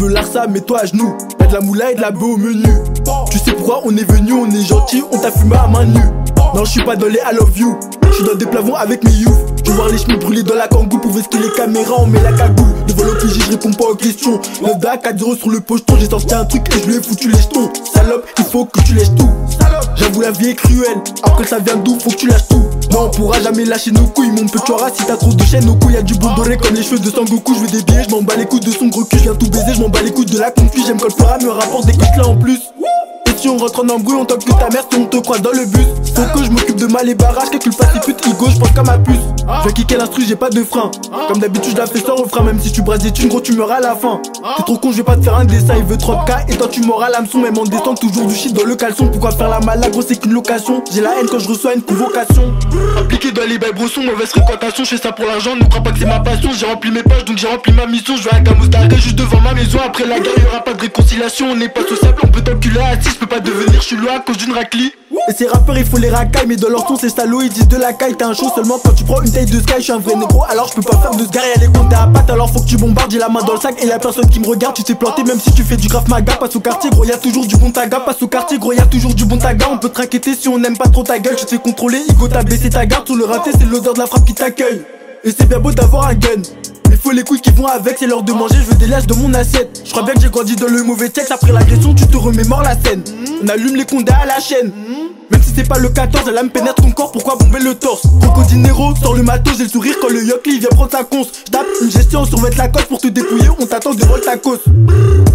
veux Larsa, mets-toi à genoux. Y'a de la moula et de la bœuf au menu. Tu sais pourquoi on est venu, on est gentil, on t'a fumé à main nue. Non, je suis pas dans les I love you. Je suis dans des plavons avec mes youth. Tu vois les chemins brûlés dans la kangou. Pour vesquer les caméras, on met la cagoule. Devant l'OPJ, je réponds pas aux questions. 9 da 4-0 sur le pocheton. J'ai sorti un truc et je lui ai foutu les jetons. Salope, il faut que tu lèches tout. J'avoue la vie est cruelle. Après ça vient d'où, faut que tu lâches tout. Non, on pourra jamais lâcher nos couilles. Mon petit aura si t'as trop de chaînes au cou. Y'a du bon doré comme les cheveux de Sangoku. Je veux des billets, je m'en bats les couilles de son gros cul. Je viens tout baiser, je m'en bats les couilles de la confie. J'aime quand le fera me rapporte des clics là en plus. Si on rentre en embrouille, on toque que ta mère si on te croise dans le bus. Faut que je m'occupe de mal et barrage, calcule pas tes putes ego, je pense comme ma puce. Je vais kicker l'instru, j'ai pas de frein. Comme d'habitude, je la fais sans refrain, même si tu brasses des thunes, gros, tu meuras à la fin. T'es trop con, je vais pas te faire un dessin, il veut 30K et toi tu m'auras l'hameçon. Même en descente, toujours du shit dans le caleçon. Pourquoi faire la malade, gros, c'est qu'une location. J'ai la haine quand je reçois une convocation. Appliqué dans les bails brossons, mauvaise fréquentation, je fais ça pour l'argent, ne crois pas que c'est ma passion. J'ai rempli mes pages, donc j'ai rempli ma mission. Je vais à Gamos d'arrêt juste devant ma maison. Après la guerre, y'aura pas de réconciliation. On n'est pas sociable, on peut t'enculer assis, je peux pas devenir, je suis loin à cause d'une raclie. Et ces rappeurs il faut les racailles, mais dans leur son ces salauds ils disent de la caille. T'as un show seulement quand tu prends une taille de sky. Je suis un vrai négro alors je peux pas faire de sgar. Y'a les comptes à patte alors faut que tu bombardes. J'ai la main dans le sac et y'a personne qui me regarde. Tu t'es planté même si tu fais du graph maga. Passe au quartier gros, y'a toujours du bon taga. Passe au quartier gros, y'a toujours du bon taga. On peut te raqueter si on aime pas trop ta gueule. Tu te fais contrôler, Igo t'as baissé ta garde. Sur le raté c'est l'odeur de la frappe qui t'accueille. Et c'est bien beau d'avoir un gun, il faut les couilles qui vont avec, c'est l'heure de manger, je veux des lâches de mon assiette. Je crois bien que j'ai grandi dans le mauvais texte. Après l'agression tu te remémores la scène. On allume les condés à la chaîne. Même si c'est pas le 14, elle me pénètre ton corps, pourquoi bomber le torse? Crocodinero, sors le matos, j'ai le sourire quand le Yokli vient prendre sa conce. J'tape une gestion, survêt la cote pour te dépouiller, on t'attend devant ta cause.